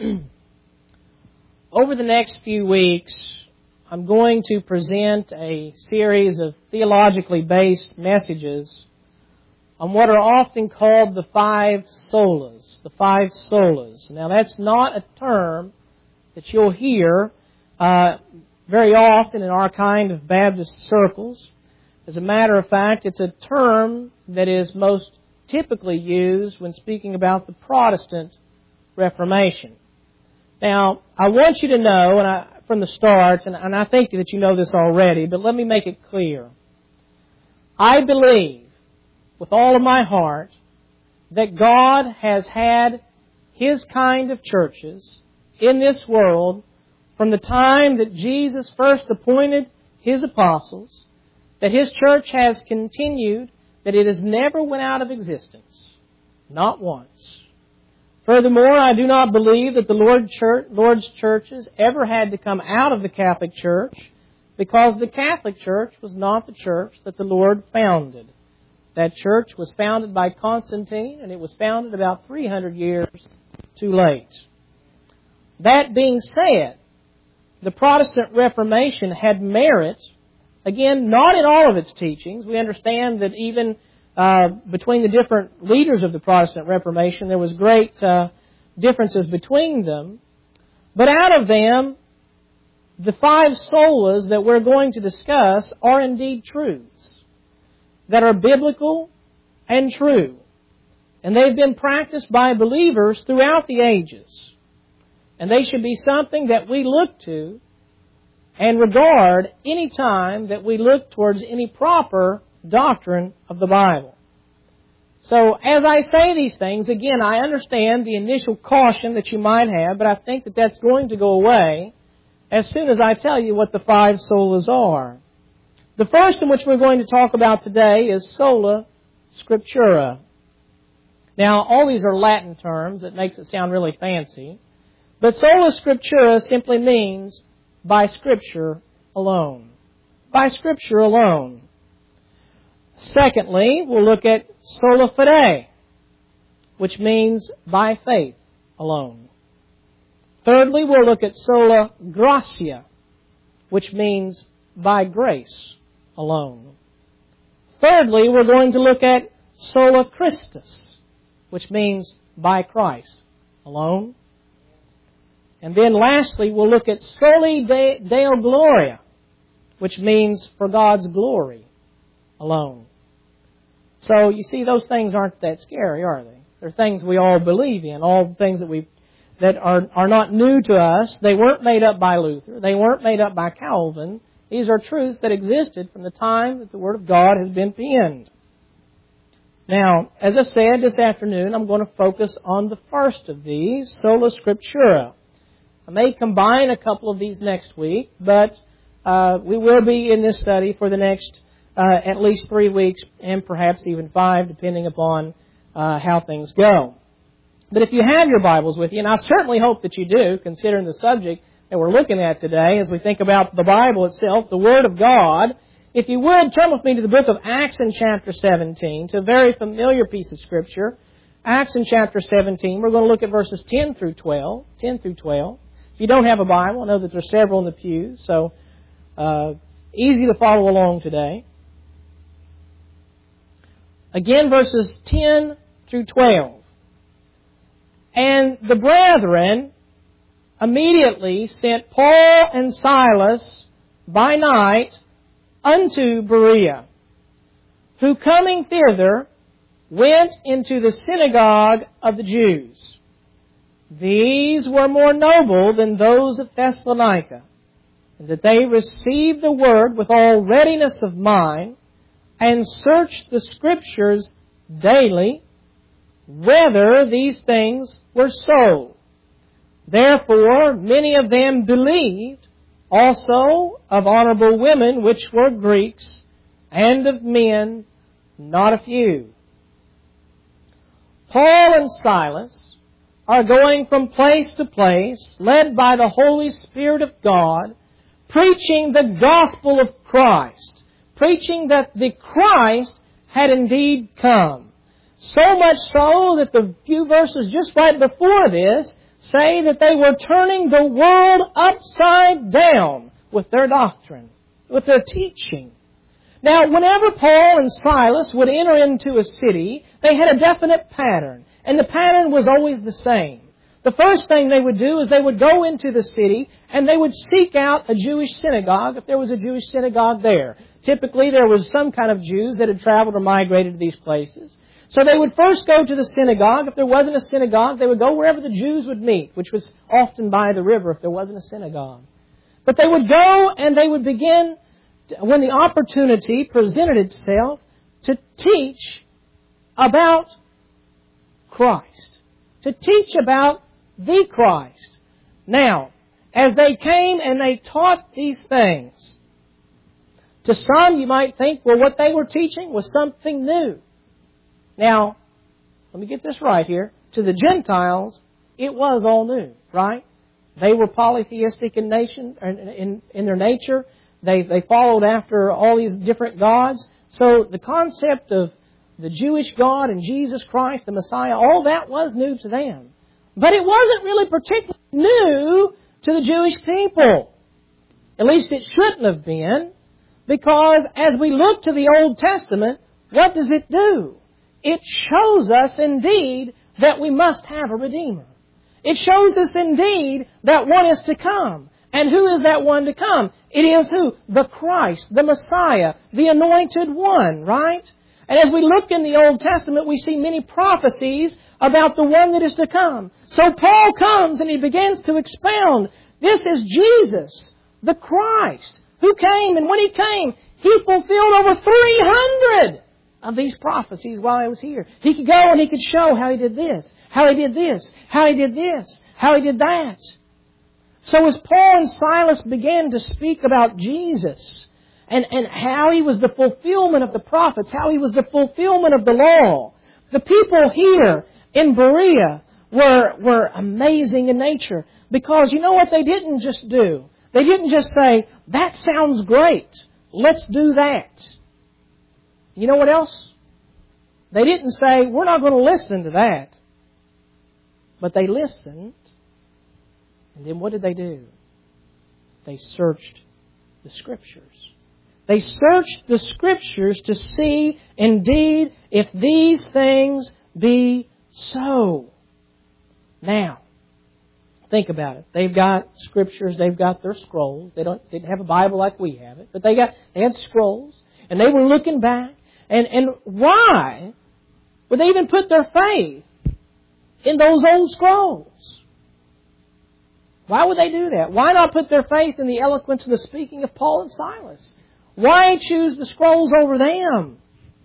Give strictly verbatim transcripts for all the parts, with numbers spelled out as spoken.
Over the next few weeks, I'm going to present a series of theologically based messages on what are often called the five solas. The five solas. Now, that's not a term that you'll hear uh, very often in our kind of Baptist circles. As a matter of fact, it's a term that is most typically used when speaking about the Protestant Reformation. Now, I want you to know, and I, from the start, and, and I think that you know this already, but let me make it clear. I believe with all of my heart that God has had His kind of churches in this world from the time that Jesus first appointed His apostles, that His church has continued, that it has never went out of existence. Not once. Furthermore, I do not believe that the Lord church, Lord's churches ever had to come out of the Catholic Church, because the Catholic Church was not the church that the Lord founded. That church was founded by Constantine, and it was founded about three hundred years too late. That being said, the Protestant Reformation had merit, again, not in all of its teachings. We understand that even uh, between the different leaders of the Protestant Reformation, there was great uh, differences between them. But out of them, the five solas that we're going to discuss are indeed truths that are biblical and true. And they've been practiced by believers throughout the ages. And they should be something that we look to and regard any time that we look towards any proper doctrine of the Bible. So, as I say these things, again, I understand the initial caution that you might have, but I think that that's going to go away as soon as I tell you what the five solas are. The first in which we're going to talk about today is sola scriptura. Now, all these are Latin terms. That makes it sound really fancy. But sola scriptura simply means by Scripture alone. By Scripture alone. Secondly, we'll look at sola fide, which means by faith alone. Thirdly, we'll look at sola gratia, which means by grace alone. Thirdly, we're going to look at sola Christus, which means by Christ alone. And then lastly, we'll look at soli Deo Gloria, which means for God's glory alone. So, you see, those things aren't that scary, are they? They're things we all believe in, all things that we that are, are not new to us. They weren't made up by Luther. They weren't made up by Calvin. These are truths that existed from the time that the Word of God has been penned. Now, as I said this afternoon, I'm going to focus on the first of these, sola scriptura. I may combine a couple of these next week, but uh, we will be in this study for the next uh, at least three weeks and perhaps even five, depending upon uh, how things go. But if you have your Bibles with you, and I certainly hope that you do, considering the subject that we're looking at today as we think about the Bible itself, the Word of God, if you would, turn with me to the book of Acts in chapter seventeen, to a very familiar piece of Scripture. Acts in chapter seventeen, we're going to look at verses ten through twelve. ten through twelve. If you don't have a Bible, I know that there's several in the pews, so uh, easy to follow along today. Again, verses ten through twelve. And the brethren immediately sent Paul and Silas by night unto Berea, who coming thither went into the synagogue of the Jews. These were more noble than those of Thessalonica, and that they received the word with all readiness of mind, and searched the Scriptures daily, whether these things were so. Therefore many of them believed, also of honorable women which were Greeks, and of men not a few. Paul and Silas are going from place to place, led by the Holy Spirit of God, preaching the gospel of Christ, preaching that the Christ had indeed come. So much so that the few verses just right before this say that they were turning the world upside down with their doctrine, with their teaching. Now, whenever Paul and Silas would enter into a city, they had a definite pattern, and the pattern was always the same. The first thing they would do is they would go into the city and they would seek out a Jewish synagogue if there was a Jewish synagogue there. Typically, there was some kind of Jews that had traveled or migrated to these places. So they would first go to the synagogue. If there wasn't a synagogue, they would go wherever the Jews would meet, which was often by the river if there wasn't a synagogue. But they would go and they would begin, when the opportunity presented itself, to teach about Christ. To teach about the Christ. Now, as they came and they taught these things, to some you might think, well, what they were teaching was something new. Now, let me get this right here. To the Gentiles, it was all new, right? They were polytheistic in nation, in, in their nature. They, they followed after all these different gods. So the concept of the Jewish God and Jesus Christ, the Messiah, all that was new to them. But it wasn't really particularly new to the Jewish people. At least it shouldn't have been, because as we look to the Old Testament, what does it do? It shows us indeed that we must have a Redeemer. It shows us indeed that one is to come. And who is that one to come? It is who? The Christ, the Messiah, the Anointed One, right? And as we look in the Old Testament, we see many prophecies about the one that is to come. So Paul comes and he begins to expound. This is Jesus, the Christ, who came, and when He came, He fulfilled over three hundred of these prophecies while He was here. He could go and He could show how He did this, how He did this, how He did this, how He did that. So as Paul and Silas began to speak about Jesus, and, and how He was the fulfillment of the prophets, how He was the fulfillment of the law, the people here in Berea were, were amazing in nature. Because you know what they didn't just do? They didn't just say, that sounds great, let's do that. You know what else? They didn't say, we're not going to listen to that. But they listened. And then what did they do? They searched the Scriptures. They searched the Scriptures to see, indeed, if these things be so. Now, think about it. They've got Scriptures, they've got their scrolls. They don't didn't have a Bible like we have it, but they got they had scrolls, and they were looking back. And and why would they even put their faith in those old scrolls? Why would they do that? Why not put their faith in the eloquence and the speaking of Paul and Silas? Why choose the scrolls over them?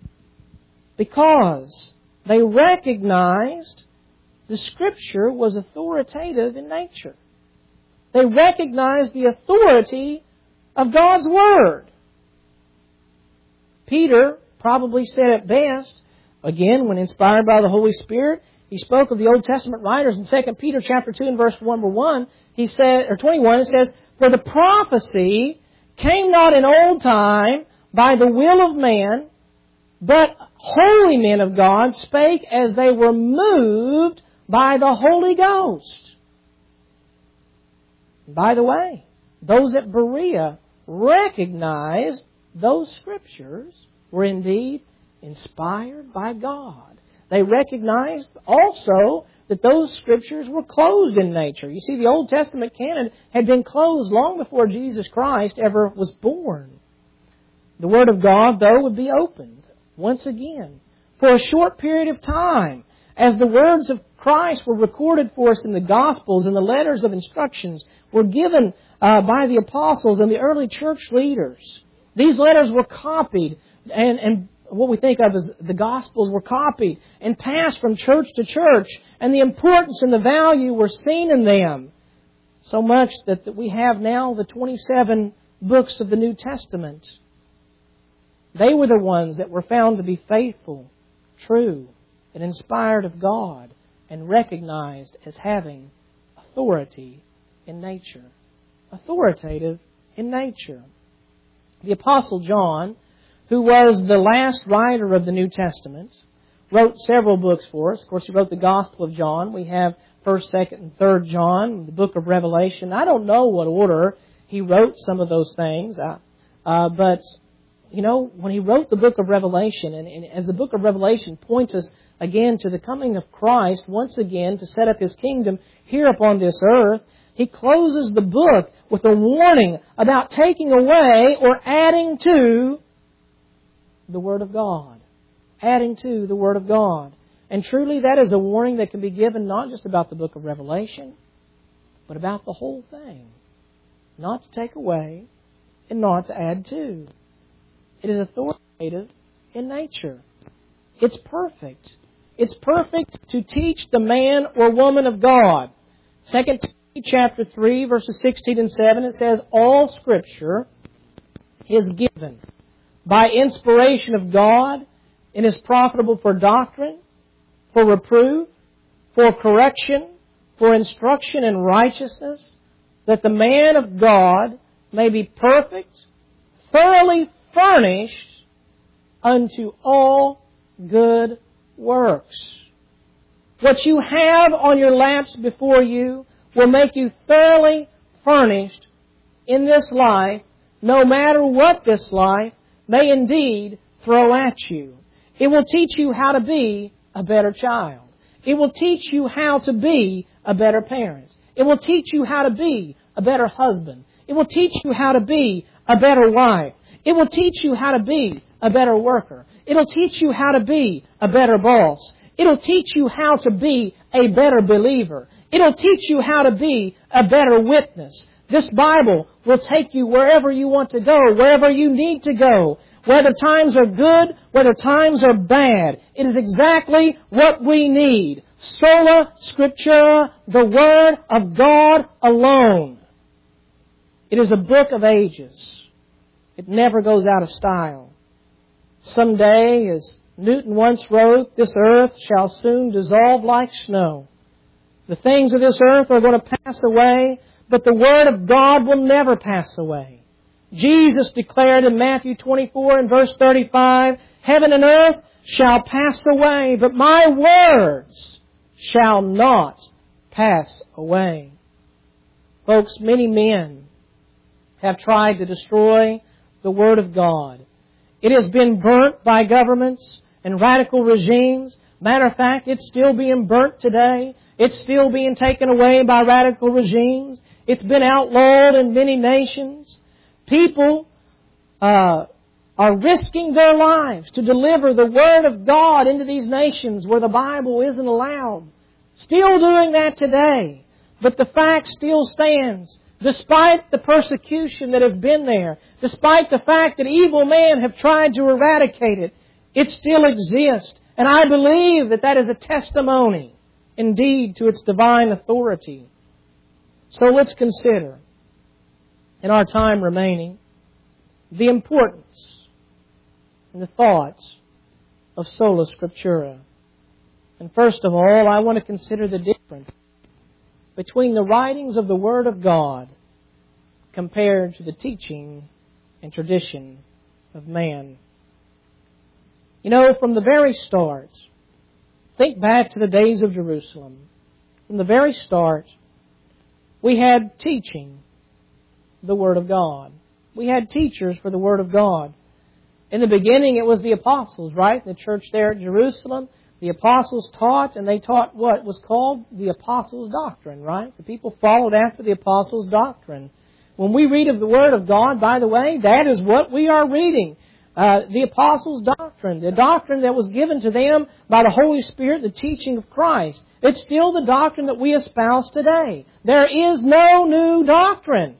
Because they recognized the Scripture was authoritative in nature. They recognized the authority of God's Word. Peter probably said it best, again, when inspired by the Holy Spirit. He spoke of the Old Testament writers in Second Peter chapter two and verse number one. He said, or twenty-one, it says, for the prophecy came not in old time by the will of man, but holy men of God spake as they were moved by the Holy Ghost. By the way, those at Berea recognized those Scriptures were indeed inspired by God. They recognized also that those Scriptures were closed in nature. You see, the Old Testament canon had been closed long before Jesus Christ ever was born. The Word of God, though, would be opened once again for a short period of time as the words of Christ were recorded for us in the Gospels, and the letters of instructions were given uh, by the apostles and the early church leaders. These letters were copied, and, and what we think of as the Gospels were copied and passed from church to church, and the importance and the value were seen in them. So much that, that we have now the twenty-seven books of the New Testament. They were the ones that were found to be faithful, true, and inspired of God, and recognized as having authority in nature. Authoritative in nature. The Apostle John, who was the last writer of the New Testament, wrote several books for us. Of course, he wrote the Gospel of John. We have First, Second, and Third John, the book of Revelation. I don't know what order he wrote some of those things, uh, uh, but you know, when he wrote the book of Revelation, and, and as the book of Revelation points us again to the coming of Christ once again to set up His kingdom here upon this earth, he closes the book with a warning about taking away or adding to the Word of God. Adding to the Word of God. And truly that is a warning that can be given not just about the book of Revelation, but about the whole thing. Not to take away and not to add to. It is authoritative in nature. It's perfect. It's perfect to teach the man or woman of God. Second Timothy chapter three, verses sixteen and seven, it says, all Scripture is given by inspiration of God and is profitable for doctrine, for reproof, for correction, for instruction in righteousness, that the man of God may be perfect, thoroughly furnished unto all good works. What you have on your laps before you will make you thoroughly furnished in this life, no matter what this life may indeed throw at you. It will teach you how to be a better child. It will teach you how to be a better parent. It will teach you how to be a better husband. It will teach you how to be a better wife. It will teach you how to be a better worker. It'll teach you how to be a better boss. It'll teach you how to be a better believer. It'll teach you how to be a better witness. This Bible will take you wherever you want to go, wherever you need to go. Whether times are good, whether times are bad. It is exactly what we need. Sola Scriptura, the Word of God alone. It is a book of ages. It never goes out of style. Someday, as Newton once wrote, this earth shall soon dissolve like snow. The things of this earth are going to pass away, but the Word of God will never pass away. Jesus declared in Matthew twenty-four and verse thirty-five, heaven and earth shall pass away, but my words shall not pass away. Folks, many men have tried to destroy the Word of God. It has been burnt by governments and radical regimes. Matter of fact, it's still being burnt today. It's still being taken away by radical regimes. It's been outlawed in many nations. People uh, are risking their lives to deliver the Word of God into these nations where the Bible isn't allowed. Still doing that today. But the fact still stands. Despite the persecution that has been there, despite the fact that evil men have tried to eradicate it, it still exists. And I believe that that is a testimony, indeed, to its divine authority. So let's consider, in our time remaining, the importance and the thoughts of Sola Scriptura. And first of all, I want to consider the difference between the writings of the Word of God compared to the teaching and tradition of man. You know, from the very start, think back to the days of Jerusalem. From the very start, we had teaching the Word of God. We had teachers for the Word of God. In the beginning, it was the apostles, right? The church there at Jerusalem. The apostles taught, and they taught what was called the apostles' doctrine, right? The people followed after the apostles' doctrine. When we read of the Word of God, by the way, that is what we are reading. Uh, the apostles' doctrine, the doctrine that was given to them by the Holy Spirit, the teaching of Christ. It's still the doctrine that we espouse today. There is no new doctrine.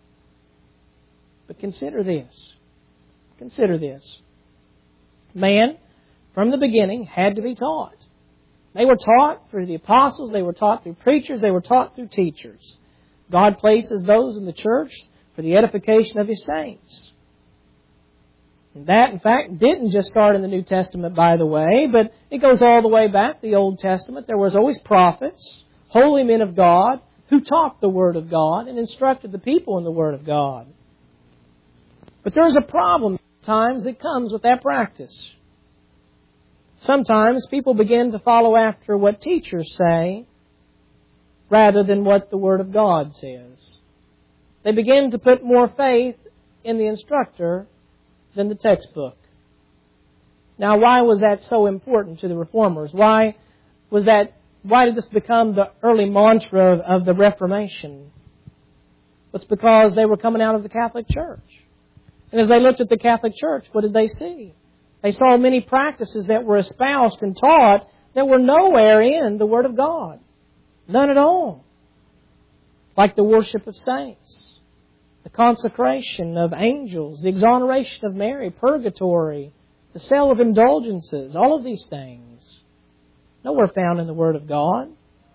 But consider this. Consider this. Man, from the beginning, had to be taught. They were taught through the apostles, they were taught through preachers, they were taught through teachers. God places those in the church for the edification of His saints. And that, in fact, didn't just start in the New Testament, by the way, but it goes all the way back to the Old Testament. There was always prophets, holy men of God, who taught the Word of God and instructed the people in the Word of God. But there's a problem sometimes that comes with that practice. Sometimes people begin to follow after what teachers say rather than what the Word of God says. They began to put more faith in the instructor than the textbook. Now, why was that so important to the Reformers? Why was that? Why did this become the early mantra of, of the Reformation? It's because they were coming out of the Catholic Church. And as they looked at the Catholic Church, what did they see? They saw many practices that were espoused and taught that were nowhere in the Word of God. None at all. Like the worship of saints, the consecration of angels, the exoneration of Mary, purgatory, the sale of indulgences, all of these things. Nowhere found in the Word of God.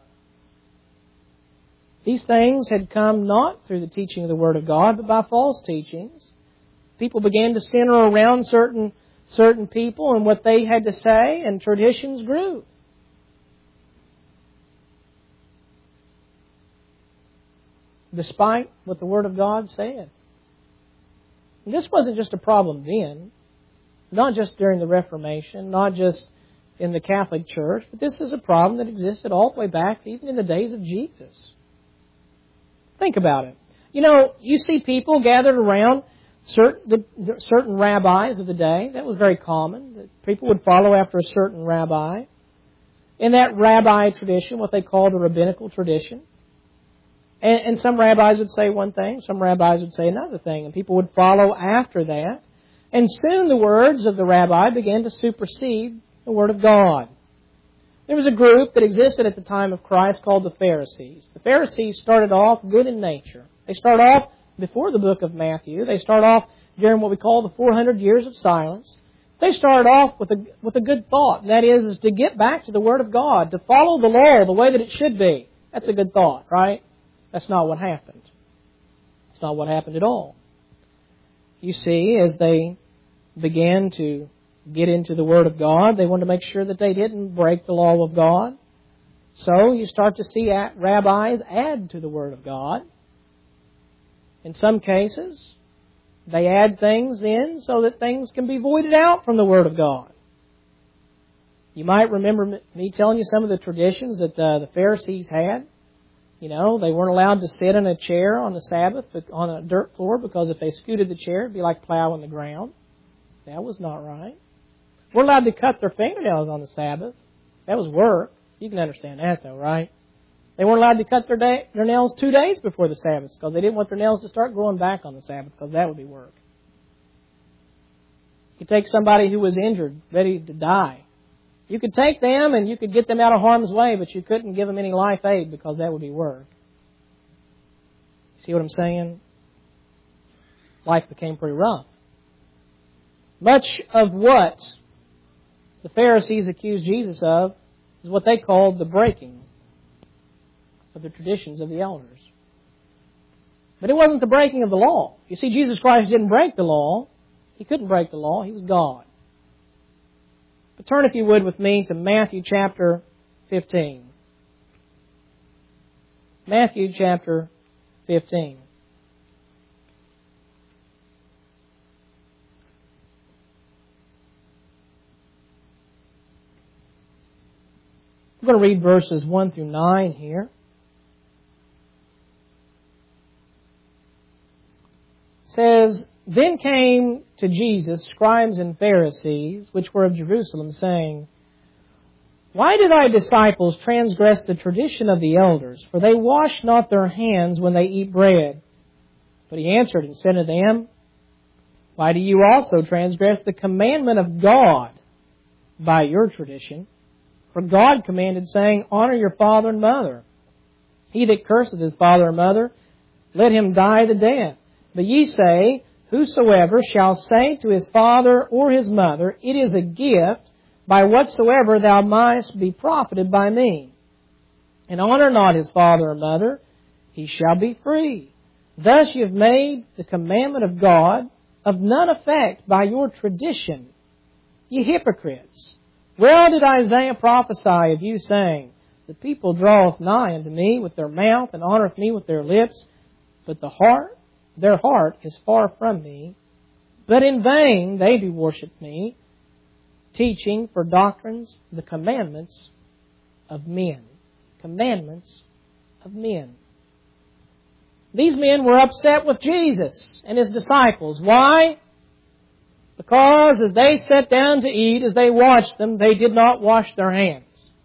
These things had come not through the teaching of the Word of God, but by false teachings. People began to center around certain, certain people and what they had to say, and traditions grew. Despite what the Word of God said. And this wasn't just a problem then, not just during the Reformation, not just in the Catholic Church, but this is a problem that existed all the way back, even in the days of Jesus. Think about it. You know, you see people gathered around certain, the, certain rabbis of the day. That was very common. That people would follow after a certain rabbi. In that rabbi tradition, what they called a rabbinical tradition. And, and some rabbis would say one thing, some rabbis would say another thing, and people would follow after that. And soon the words of the rabbi began to supersede the Word of God. There was a group that existed at the time of Christ called the Pharisees. The Pharisees started off good in nature. They start off before the book of Matthew. They start off during what we call the four hundred years of silence. They started off with a, with a good thought, and that is, is to get back to the Word of God, to follow the law the way that it should be. That's a good thought, right? That's not what happened. It's not what happened at all. You see, as they began to get into the Word of God, they wanted to make sure that they didn't break the law of God. So you start to see rabbis add to the Word of God. In some cases, they add things in so that things can be voided out from the Word of God. You might remember me telling you some of the traditions that uh, the Pharisees had. You know, they weren't allowed to sit in a chair on the Sabbath on a dirt floor because if they scooted the chair, it'd be like plowing the ground. That was not right. We're allowed to cut their fingernails on the Sabbath. That was work. You can understand that, though, right? They weren't allowed to cut their, day, their nails two days before the Sabbath because they didn't want their nails to start growing back on the Sabbath because that would be work. You could take somebody who was injured, ready to die. You could take them and you could get them out of harm's way, but you couldn't give them any life aid because that would be work. See what I'm saying? Life became pretty rough. Much of what the Pharisees accused Jesus of is what they called the breaking of the traditions of the elders. But it wasn't the breaking of the law. You see, Jesus Christ didn't break the law. He couldn't break the law. He was God. But turn, if you would, with me to Matthew chapter fifteen. Matthew chapter fifteen. I'm going to read verses one through nine here. It says, Then came to Jesus scribes and Pharisees, which were of Jerusalem, saying, Why do thy disciples transgress the tradition of the elders? For they wash not their hands when they eat bread. But he answered and said to them, Why do you also transgress the commandment of God by your tradition? For God commanded, saying, Honor your father and mother. He that curseth his father or mother, let him die the death. But ye say, Whosoever shall say to his father or his mother, It is a gift, by whatsoever thou mightest be profited by me, and honor not his father or mother, he shall be free. Thus ye have made the commandment of God of none effect by your tradition. Ye hypocrites! Well did Isaiah prophesy of you, saying, The people draweth nigh unto me with their mouth, and honoreth me with their lips, but the heart, their heart is far from me. But in vain they do worship me, teaching for doctrines the commandments of men. Commandments of men. These men were upset with Jesus and His disciples. Why? Because as they sat down to eat, as they watched them, they did not wash their hands.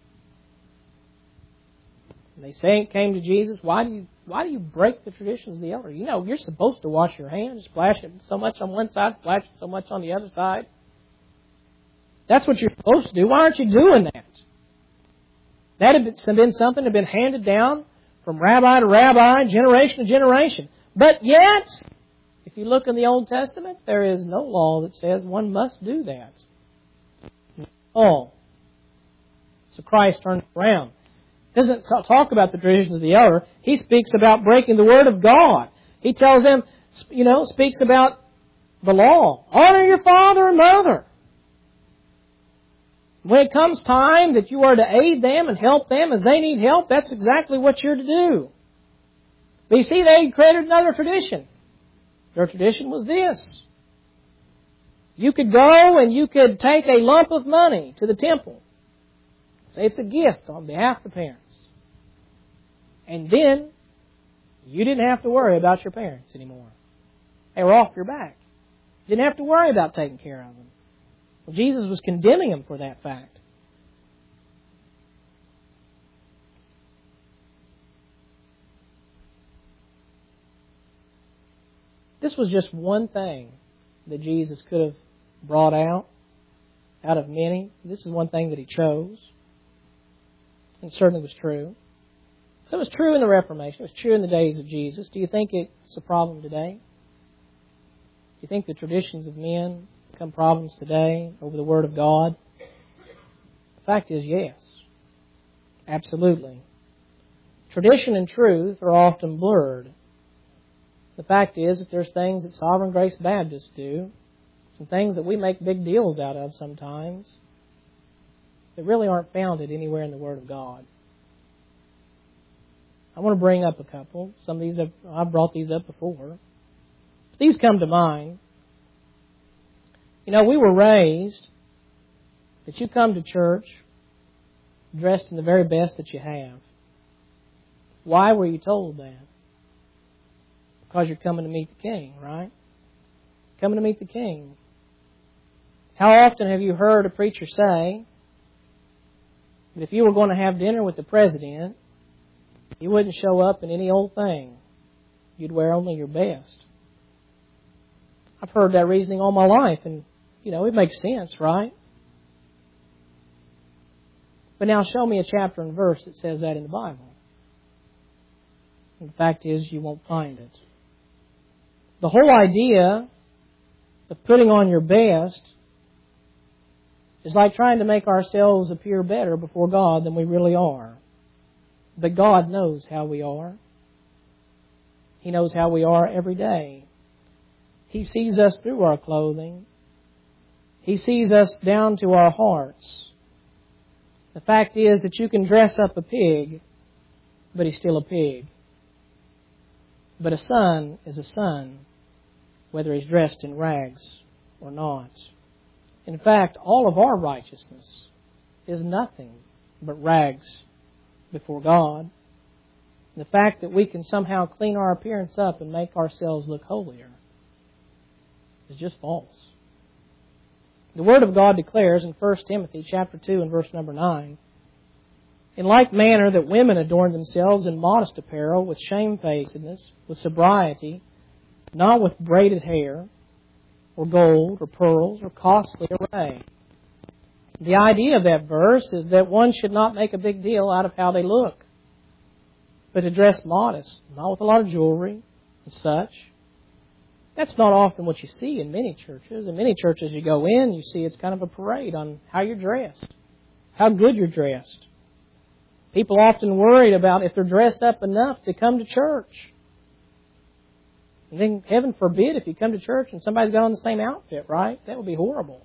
And they say, came to Jesus, why do you why do you break the traditions of the elder? You know, you're supposed to wash your hands, splash it so much on one side, splash it so much on the other side. That's what you're supposed to do. Why aren't you doing that? That had been something that had been handed down from rabbi to rabbi, generation to generation. But yet, if you look in the Old Testament, there is no law that says one must do that. Oh. So Christ turns around. He doesn't talk about the traditions of the elder. He speaks about breaking the Word of God. He tells them, you know, speaks about the law. Honor your father and mother. When it comes time that you are to aid them and help them as they need help, that's exactly what you're to do. But you see, they created another tradition. Their tradition was this. You could go and you could take a lump of money to the temple. Say it's a gift on behalf of the parents. And then you didn't have to worry about your parents anymore. They were off your back. You didn't have to worry about taking care of them. Well, Jesus was condemning them for that fact. This was just one thing that Jesus could have brought out, out of many. This is one thing that He chose. And it certainly was true. So it was true in the Reformation. It was true in the days of Jesus. Do you think it's a problem today? Do you think the traditions of men become problems today over the Word of God? The fact is, yes. Absolutely. Tradition and truth are often blurred. The fact is, if there's things that Sovereign Grace Baptists do, some things that we make big deals out of sometimes, that really aren't founded anywhere in the Word of God. I want to bring up a couple. Some of these, have, I've brought these up before. These come to mind. You know, we were raised that you come to church dressed in the very best that you have. Why were you told that? Because you're coming to meet the King, right? Coming to meet the King. How often have you heard a preacher say that if you were going to have dinner with the President, you wouldn't show up in any old thing. You'd wear only your best. I've heard that reasoning all my life, and, you know, it makes sense, right? But now show me a chapter and verse that says that in the Bible. And the fact is, you won't find it. The whole idea of putting on your best is like trying to make ourselves appear better before God than we really are. But God knows how we are. He knows how we are every day. He sees us through our clothing. He sees us down to our hearts. The fact is that you can dress up a pig, but he's still a pig. But a son is a son, whether he's dressed in rags or not. In fact, all of our righteousness is nothing but rags before God. The fact that we can somehow clean our appearance up and make ourselves look holier is just false. The Word of God declares in First Timothy chapter two and verse number nine, in like manner that women adorn themselves in modest apparel, with shamefacedness, with sobriety, not with braided hair, or gold, or pearls, or costly array. The idea of that verse is that one should not make a big deal out of how they look, but to dress modest, not with a lot of jewelry and such. That's not often what you see in many churches. In many churches you go in, you see it's kind of a parade on how you're dressed, how good you're dressed. People often worried about if they're dressed up enough to come to church. And then, heaven forbid, if you come to church and somebody's got on the same outfit, right? That would be horrible.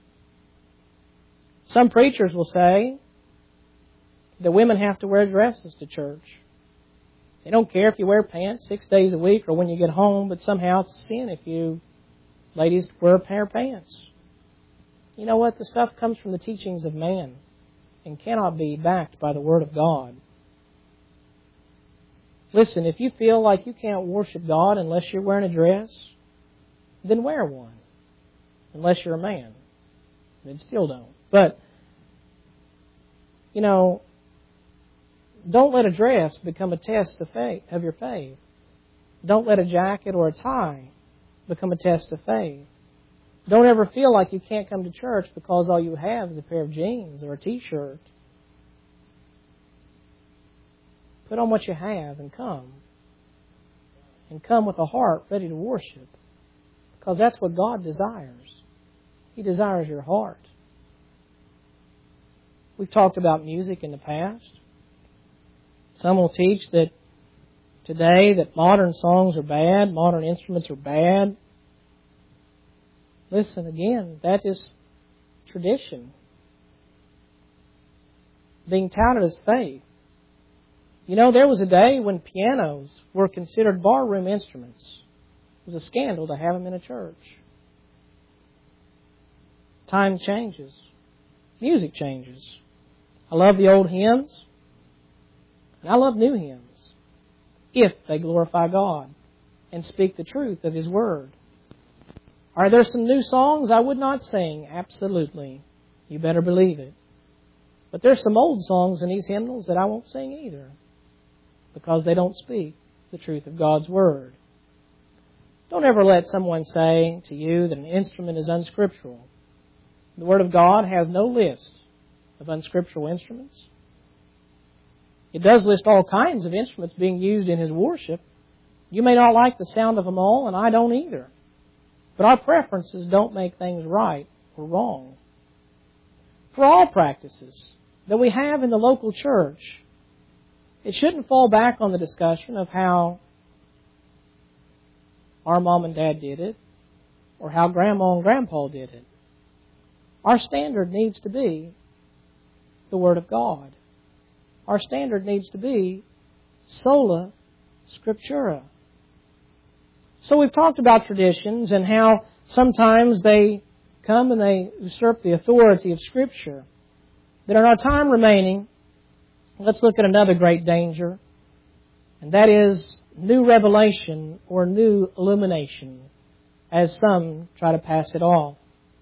Some preachers will say that women have to wear dresses to church. They don't care if you wear pants six days a week or when you get home, but somehow it's a sin if you ladies wear a pair of pants. You know what? The stuff comes from the teachings of man and cannot be backed by the Word of God. Listen, if you feel like you can't worship God unless you're wearing a dress, then wear one. Unless you're a man. Then still don't. But, you know, don't let a dress become a test of faith, of your faith. Don't let a jacket or a tie become a test of faith. Don't ever feel like you can't come to church because all you have is a pair of jeans or a t-shirt. Put on what you have and come. And come with a heart ready to worship. Because that's what God desires. He desires your heart. We've talked about music in the past. Some will teach that today that modern songs are bad, modern instruments are bad. Listen, again, that is tradition. Being touted as faith. You know, there was a day when pianos were considered barroom instruments. It was a scandal to have them in a church. Time changes. Music changes. I love the old hymns. And I love new hymns. If they glorify God and speak the truth of His Word. Are there some new songs I would not sing? Absolutely. You better believe it. But there's some old songs in these hymnals that I won't sing either. Because they don't speak the truth of God's Word. Don't ever let someone say to you that an instrument is unscriptural. The Word of God has no list of unscriptural instruments. It does list all kinds of instruments being used in His worship. You may not like the sound of them all, and I don't either. But our preferences don't make things right or wrong. For all practices that we have in the local church, it shouldn't fall back on the discussion of how our mom and dad did it or how grandma and grandpa did it. Our standard needs to be the Word of God. Our standard needs to be sola scriptura. So we've talked about traditions and how sometimes they come and they usurp the authority of Scripture. But in our time remaining, let's look at another great danger, and that is new revelation or new illumination, as some try to pass it off.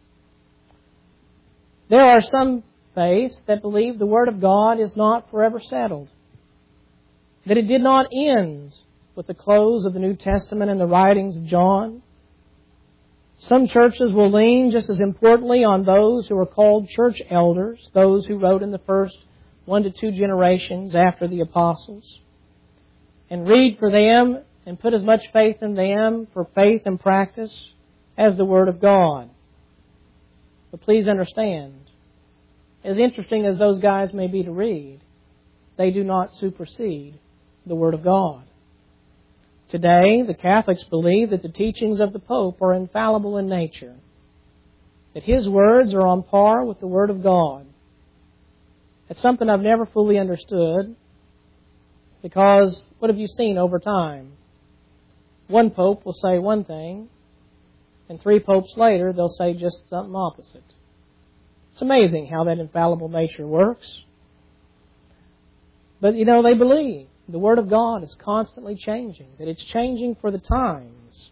There are some faiths that believe the Word of God is not forever settled, that it did not end with the close of the New Testament and the writings of John. Some churches will lean just as importantly on those who are called church elders, those who wrote in the first one to two generations after the apostles, and read for them and put as much faith in them for faith and practice as the Word of God. But please understand, as interesting as those guys may be to read, they do not supersede the Word of God. Today, the Catholics believe that the teachings of the Pope are infallible in nature, that his words are on par with the Word of God. It's something I've never fully understood, because what have you seen over time? One Pope will say one thing, and three popes later they'll say just something opposite. It's amazing how that infallible nature works. But, you know, they believe the Word of God is constantly changing, that it's changing for the times.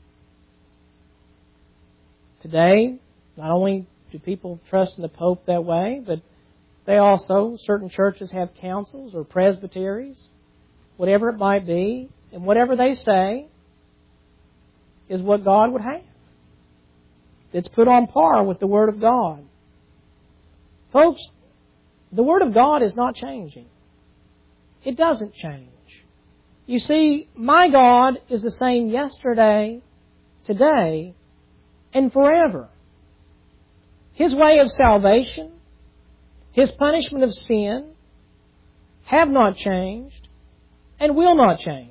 Today, not only do people trust in the Pope that way, but they also, certain churches have councils or presbyteries, whatever it might be, and whatever they say is what God would have. It's put on par with the Word of God. Folks, the Word of God is not changing. It doesn't change. You see, my God is the same yesterday, today, and forever. His way of salvation, His punishment of sin, have not changed and will not change.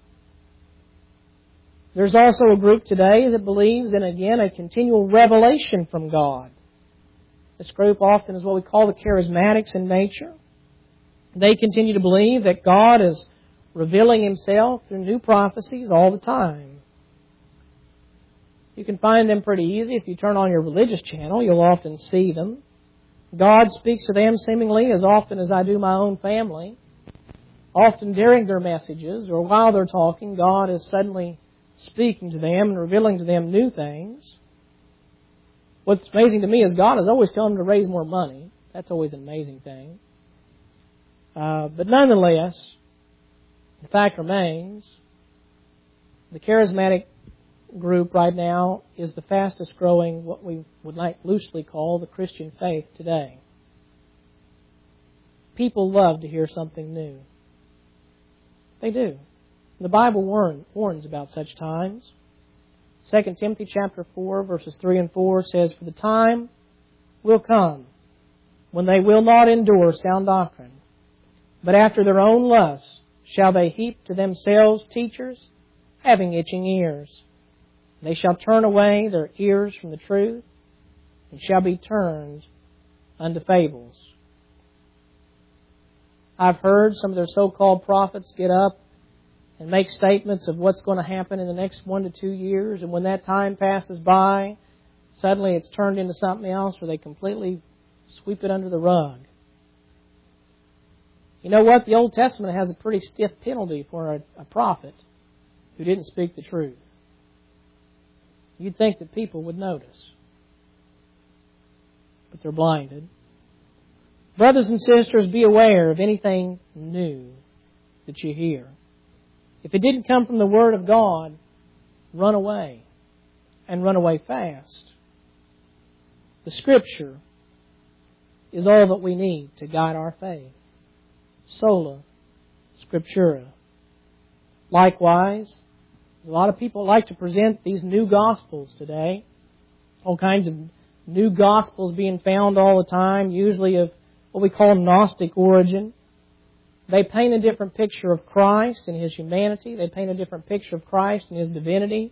There's also a group today that believes in, again, a continual revelation from God. This group often is what we call the charismatics in nature. They continue to believe that God is revealing Himself through new prophecies all the time. You can find them pretty easy. If you turn on your religious channel, you'll often see them. God speaks to them seemingly as often as I do my own family. Often during their messages or while they're talking, God is suddenly speaking to them and revealing to them new things. What's amazing to me is God is always telling them to raise more money. That's always an amazing thing. Uh, but nonetheless, the fact remains, the charismatic group right now is the fastest growing, what we would like loosely call the Christian faith today. People love to hear something new. They do. The Bible warn, warns about such times. Second Timothy chapter four, verses three and four says, "For the time will come when they will not endure sound doctrine, but after their own lusts shall they heap to themselves teachers having itching ears. They shall turn away their ears from the truth, and shall be turned unto fables." I've heard some of their so-called prophets get up and make statements of what's going to happen in the next one to two years, and when that time passes by, suddenly it's turned into something else, or they completely sweep it under the rug. You know what? The Old Testament has a pretty stiff penalty for a, a prophet who didn't speak the truth. You'd think that people would notice, but they're blinded. Brothers and sisters, be aware of anything new that you hear. If it didn't come from the Word of God, run away, and run away fast. The Scripture is all that we need to guide our faith. Sola Scriptura. Likewise, a lot of people like to present these new Gospels today. All kinds of new Gospels being found all the time, usually of what we call Gnostic origin. They paint a different picture of Christ and His humanity. They paint a different picture of Christ and His divinity.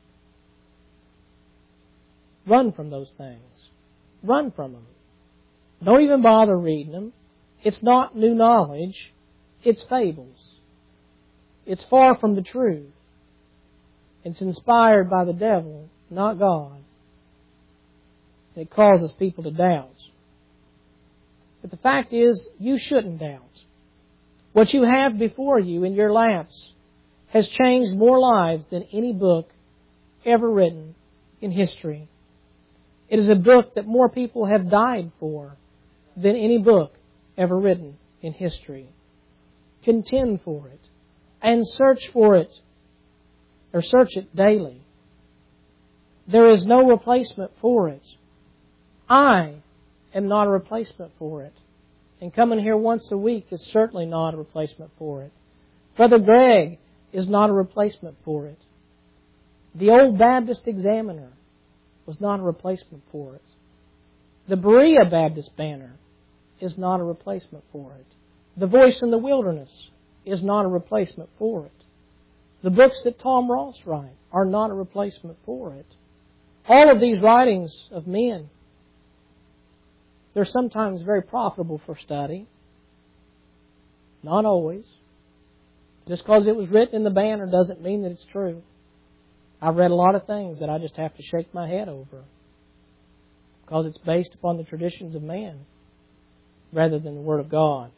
Run from those things. Run from them. Don't even bother reading them. It's not new knowledge. It's fables. It's far from the truth. It's inspired by the devil, not God. It causes people to doubt. But the fact is, you shouldn't doubt. What you have before you in your laps has changed more lives than any book ever written in history. It is a book that more people have died for than any book ever written in history. Contend for it and search for it, or search it daily. There is no replacement for it. I am not a replacement for it. And coming here once a week is certainly not a replacement for it. Brother Greg is not a replacement for it. The Old Baptist Examiner was not a replacement for it. The Berea Baptist Banner is not a replacement for it. The Voice in the Wilderness is not a replacement for it. The books that Tom Ross writes are not a replacement for it. All of these writings of men, they're sometimes very profitable for study. Not always. Just because it was written in the Banner doesn't mean that it's true. I've read a lot of things that I just have to shake my head over, because it's based upon the traditions of man rather than the Word of God.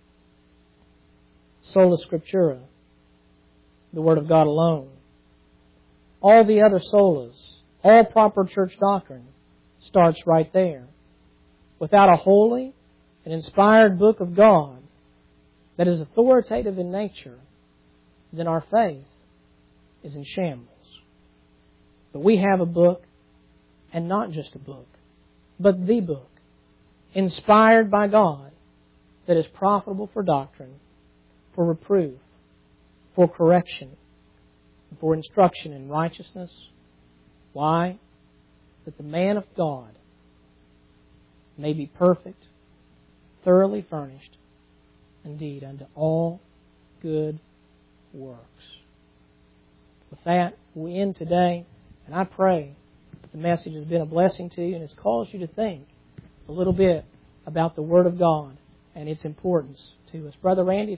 Sola Scriptura, the Word of God alone. All the other solas, all proper church doctrine starts right there. Without a holy and inspired book of God that is authoritative in nature, then our faith is in shambles. But we have a book, and not just a book, but the book, inspired by God, that is profitable for doctrine, for reproof, for correction, for instruction in righteousness. Why? That the man of God may be perfect, thoroughly furnished, indeed, unto all good works. With that, we end today, and I pray that the message has been a blessing to you and has caused you to think a little bit about the Word of God and its importance to us. Brother Randy,